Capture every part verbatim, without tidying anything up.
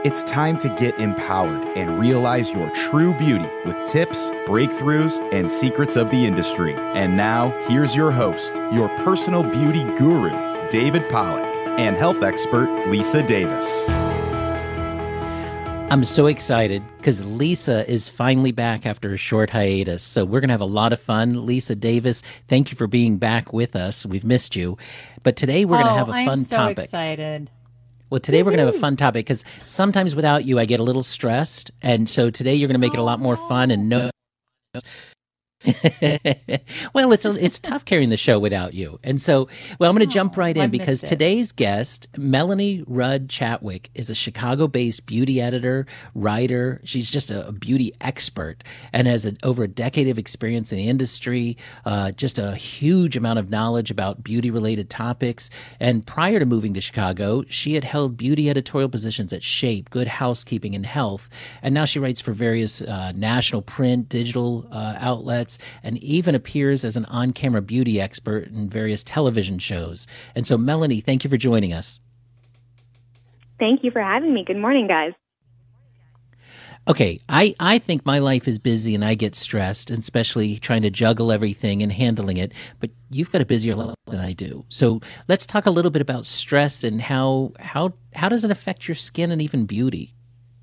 It's time to get empowered and realize your true beauty with tips, breakthroughs, and secrets of the industry. And now, here's your host, your personal beauty guru, David Pollack, and health expert, Lisa Davis. I'm so excited because Lisa is finally back after a short hiatus. So we're going to have a lot of fun. Lisa Davis, thank you for being back with us. We've missed you. But today we're oh, going to have a I'm fun so topic. excited. Well, today we're going to have a fun topic because sometimes without you, I get a little stressed. And so today you're going to make it a lot more fun and no. Well, it's a, it's tough carrying the show without you. And so, well, I'm going to jump right in I because missed it. today's guest, Melanie Rudd Chatwick, is a Chicago-based beauty editor, writer. She's just a, a beauty expert and has a, over a decade of experience in the industry, uh, just a huge amount of knowledge about beauty-related topics. And prior to moving to Chicago, she had held beauty editorial positions at Shape, Good Housekeeping, and Health. And now she writes for various uh, national print, digital uh, outlets, and even appears as an on-camera beauty expert in various television shows. And so, Melanie, thank you for joining us. Thank you for having me. Good morning, guys. Okay, I, I think my life is busy and I get stressed, especially trying to juggle everything and handling it, but you've got a busier life than I do. So let's talk a little bit about stress and how how how does it affect your skin and even beauty?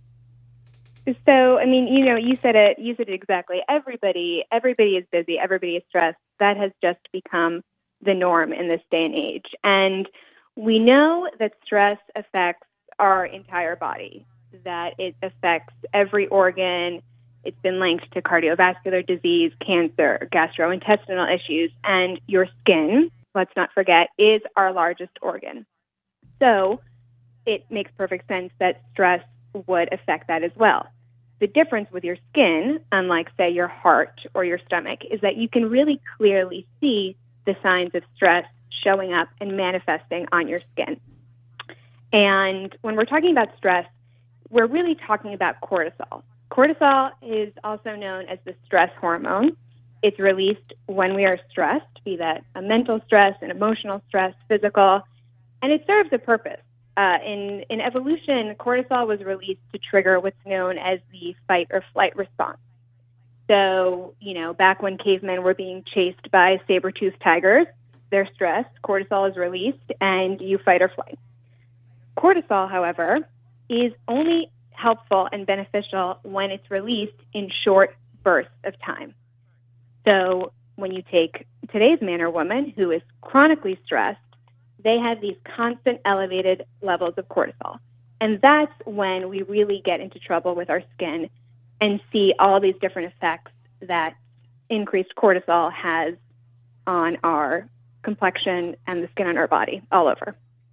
So, I mean, you know, you said it, you said it exactly. Everybody, everybody is busy. Everybody is stressed. That has just become the norm in this day and age. And we know that stress affects our entire body, that it affects every organ. It's been linked to cardiovascular disease, cancer, gastrointestinal issues, and your skin, let's not forget, is our largest organ. So it makes perfect sense that stress would affect that as well. The difference with your skin, unlike, say, your heart or your stomach, is that you can really clearly see the signs of stress showing up and manifesting on your skin. And when we're talking about stress, we're really talking about cortisol. Cortisol is also known as the stress hormone. It's released when we are stressed, be that a mental stress, an emotional stress, physical, and it serves a purpose. Uh, in, in evolution, cortisol was released to trigger what's known as the fight or flight response. So, you know, back when cavemen were being chased by saber-toothed tigers, they're stressed, cortisol is released, and you fight or flight. Cortisol, however, is only helpful and beneficial when it's released in short bursts of time. So when you take today's man or woman who is chronically stressed, they have these constant elevated levels of cortisol. And that's when we really get into trouble with our skin and see all these different effects that increased cortisol has on our complexion and the skin on our body all over.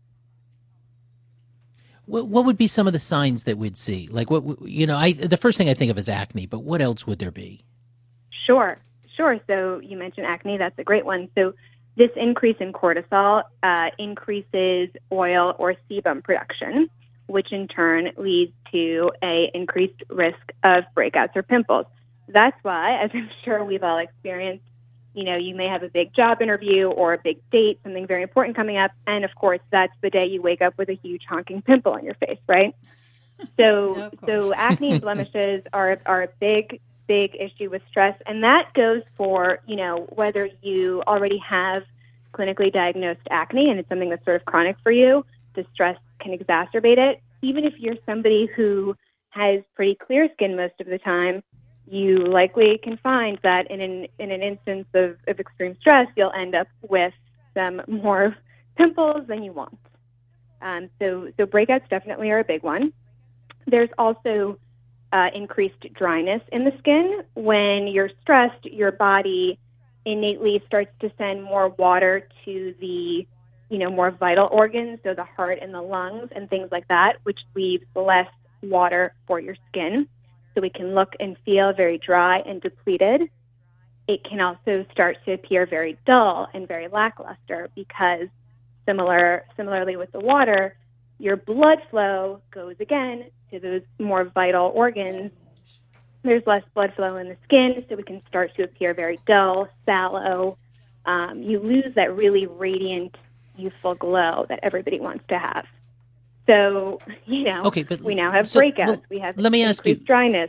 What, what would be some of the signs that we'd see? Like, what, you know, I the first thing I think of is acne, but what else would there be? Sure, sure. So you mentioned acne. That's a great one. So this increase in cortisol uh, increases oil or sebum production, which in turn leads to a increased risk of breakouts or pimples. That's why, as I'm sure we've all experienced, you know, you may have a big job interview or a big date, something very important coming up, and of course, that's the day you wake up with a huge honking pimple on your face, right? So, Yeah, so acne and blemishes are are a big big issue with stress, and that goes for, you know, whether you already have clinically diagnosed acne and it's something that's sort of chronic for you, the stress can exacerbate it. Even if you're somebody who has pretty clear skin most of the time, you likely can find that in an in an instance of, of extreme stress, you'll end up with some more pimples than you want. Um, so, so breakouts definitely are a big one. There's also uh, increased dryness in the skin. When you're stressed, your body innately starts to send more water to the, you know, more vital organs, so the heart and the lungs and things like that, which leaves less water for your skin. So we can look and feel very dry and depleted. It can also start to appear very dull and very lackluster because similar, similarly with the water, your blood flow goes again to those more vital organs. There's less blood flow in the skin, so we can start to appear very dull, sallow. Um, you lose that really radiant, youthful glow that everybody wants to have. So, you know, okay, but we now have so, breakouts. Well, we have let me ask you, dryness.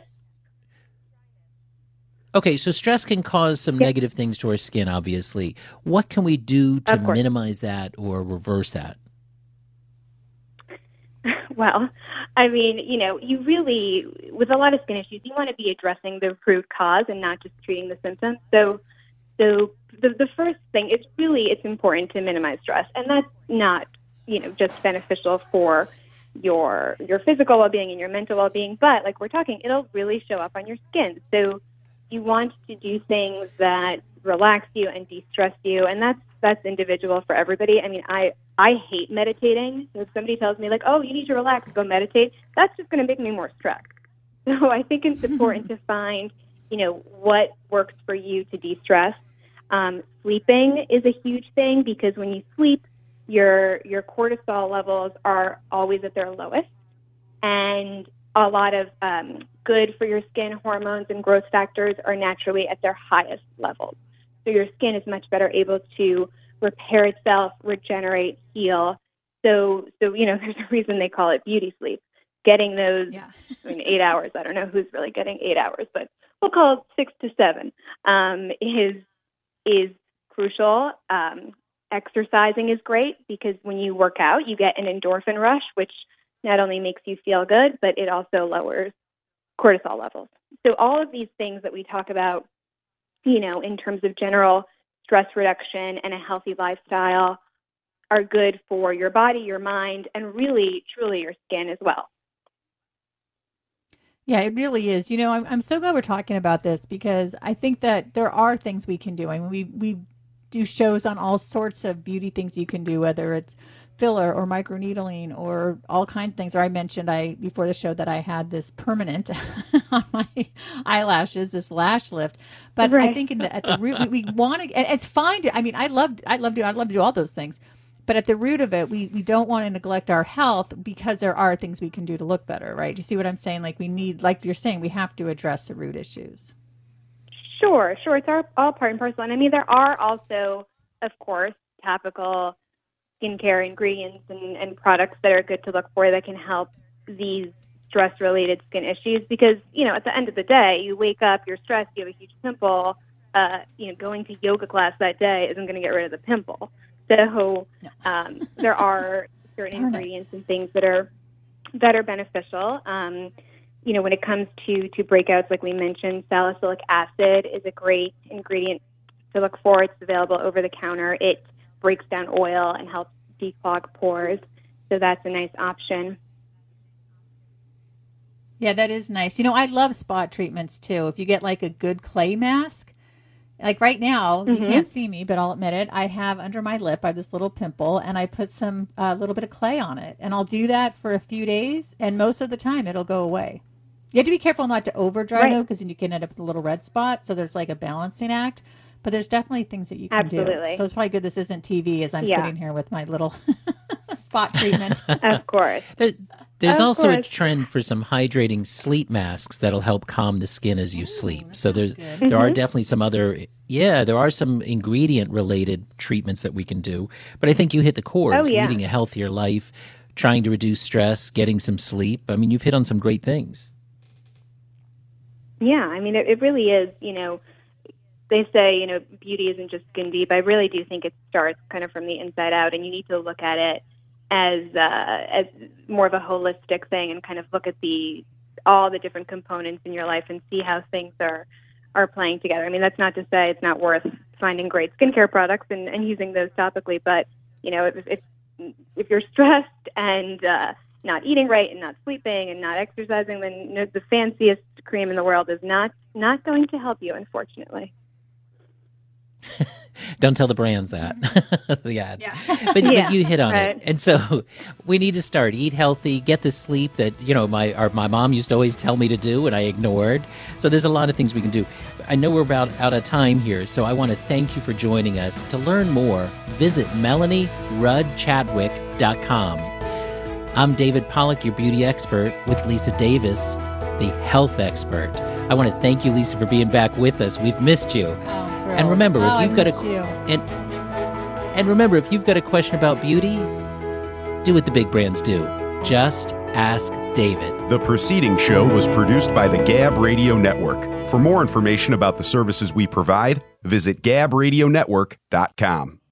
Okay, so stress can cause some yep. negative things to our skin, obviously. What can we do to minimize that or reverse that? Well, I mean, you know, you really, with a lot of skin issues, you want to be addressing the root cause and not just treating the symptoms. So, so the, the first thing is really, it's important to minimize stress. And that's not, you know, just beneficial for your your physical well-being and your mental well-being, but like we're talking, it'll really show up on your skin. So you want to do things that relax you and de-stress you, and that's that's individual for everybody. I mean, I, I hate meditating. So if somebody tells me, like, oh, you need to relax, go meditate, that's just going to make me more stressed. So I think it's important to find, you know, what works for you to de-stress. Um, sleeping is a huge thing because when you sleep, your your cortisol levels are always at their lowest, and a lot of um, good for your skin hormones and growth factors are naturally at their highest levels. So your skin is much better able to repair itself, regenerate, heal. So, so you know, there's a reason they call it beauty sleep. Getting those, yeah. I mean, eight hours, I don't know who's really getting eight hours, but we'll call it six to seven, um, is, is crucial. Um, exercising is great because when you work out, you get an endorphin rush, which not only makes you feel good, but it also lowers cortisol levels. So all of these things that we talk about, you know, in terms of general stress reduction and a healthy lifestyle are good for your body, your mind, and really, truly your skin as well. Yeah, it really is. You know, I'm, I'm so glad we're talking about this because I think that there are things we can do. I mean, we, we do shows on all sorts of beauty things you can do, whether it's filler or microneedling or all kinds of things. Or I mentioned I before the show that I had this permanent on my eyelashes, this lash lift. But right. I think in the, at the root, we, we want to, and it's fine to, I mean, I love, I love to, I'd love to do all those things. But at the root of it, we, we don't want to neglect our health because there are things we can do to look better, right? Do you see what I'm saying? Like we need, like you're saying, we have to address the root issues. Sure, sure. It's all, all part and parcel. And I mean, there are also, of course, topical skincare ingredients and, and products that are good to look for that can help these stress-related skin issues because, you know, at the end of the day, you wake up, you're stressed, you have a huge pimple, uh, you know, going to yoga class that day isn't going to get rid of the pimple. So um, there are certain ingredients and things that are that are beneficial. Um, you know, when it comes to, to breakouts, like we mentioned, salicylic acid is a great ingredient to look for. It's available over the counter. It breaks down oil and helps declog pores. So that's a nice option. Yeah, that is nice. You know, I love spot treatments too. If you get like a good clay mask, like right now, mm-hmm. you can't see me, but I'll admit it. I have under my lip, I have this little pimple and I put some a uh, little bit of clay on it and I'll do that for a few days. And most of the time it'll go away. You have to be careful not to over dry right. though, because then you can end up with a little red spot. So there's like a balancing act. But there's definitely things that you can Absolutely. do. So it's probably good this isn't T V as I'm yeah. sitting here with my little spot treatment. Of course. There, there's of also course. a trend for some hydrating sleep masks that'll help calm the skin as you Ooh, sleep. So there's good. there mm-hmm. are definitely some other, yeah, there are some ingredient-related treatments that we can do. But I think you hit the core. Oh, it's yeah. leading a healthier life, trying to reduce stress, getting some sleep. I mean, you've hit on some great things. Yeah, I mean, it, it really is, you know, they say, you know, beauty isn't just skin deep. I really do think it starts kind of from the inside out, and you need to look at it as uh, as more of a holistic thing and kind of look at the all the different components in your life and see how things are are playing together. I mean, that's not to say it's not worth finding great skincare products and, and using those topically, but, you know, if if, if you're stressed and uh, not eating right and not sleeping and not exercising, then you know, the fanciest cream in the world is not not going to help you, unfortunately. Don't tell the brands that. The ads. Yeah. But, yeah, but you hit on right. it. And so we need to start. Eat healthy, get the sleep that, you know, my our, my mom used to always tell me to do and I ignored. So there's a lot of things we can do. I know we're about out of time here, so I want to thank you for joining us. To learn more, visit melanie rudd chadwick dot com. I'm David Pollack, your beauty expert, with Lisa Davis, the health expert. I want to thank you, Lisa, for being back with us. We've missed you. Oh. And remember, oh, if you've got a you. and and remember, if you've got a question about beauty, do what the big brands do. Just ask David. The preceding show was produced by the Gab Radio Network. For more information about the services we provide, visit gab radio network dot com.